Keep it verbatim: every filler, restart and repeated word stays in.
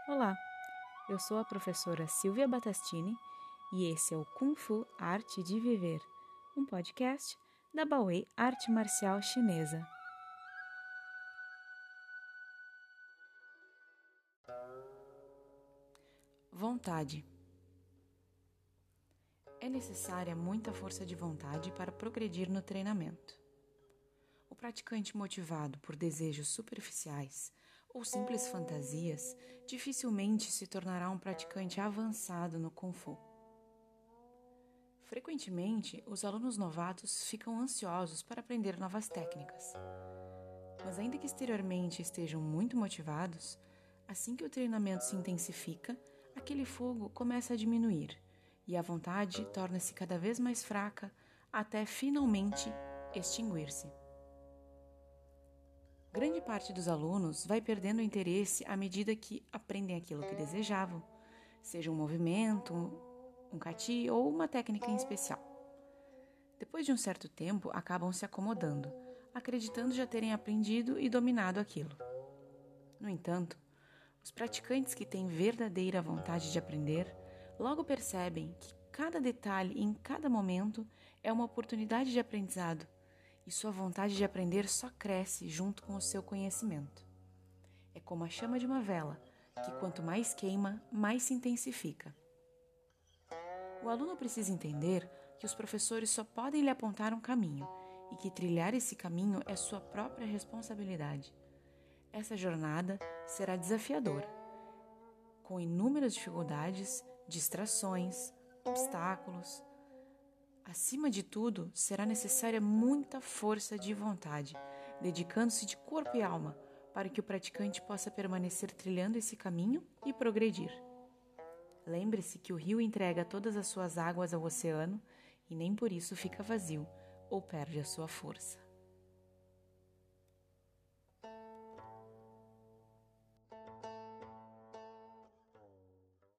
Olá, eu sou a professora Silvia Battastini e esse é o Kung Fu Arte de Viver, um podcast da Baoei Arte Marcial Chinesa. Vontade. É necessária muita força de vontade para progredir no treinamento. O praticante motivado por desejos superficiais ou simples fantasias dificilmente se tornará um praticante avançado no Kung Fu. Frequentemente, os alunos novatos ficam ansiosos para aprender novas técnicas. Mas ainda que exteriormente estejam muito motivados, assim que o treinamento se intensifica, aquele fogo começa a diminuir e a vontade torna-se cada vez mais fraca até finalmente extinguir-se. Grande parte dos alunos vai perdendo o interesse à medida que aprendem aquilo que desejavam, seja um movimento, um kati ou uma técnica em especial. Depois de um certo tempo, acabam se acomodando, acreditando já terem aprendido e dominado aquilo. No entanto, os praticantes que têm verdadeira vontade de aprender logo percebem que cada detalhe em cada momento é uma oportunidade de aprendizado e sua vontade de aprender só cresce junto com o seu conhecimento. É como a chama de uma vela, que quanto mais queima, mais se intensifica. O aluno precisa entender que os professores só podem lhe apontar um caminho e que trilhar esse caminho é sua própria responsabilidade. Essa jornada será desafiadora, com inúmeras dificuldades, distrações, obstáculos. Acima de tudo, será necessária muita força de vontade, dedicando-se de corpo e alma para que o praticante possa permanecer trilhando esse caminho e progredir. Lembre-se que o rio entrega todas as suas águas ao oceano e nem por isso fica vazio ou perde a sua força.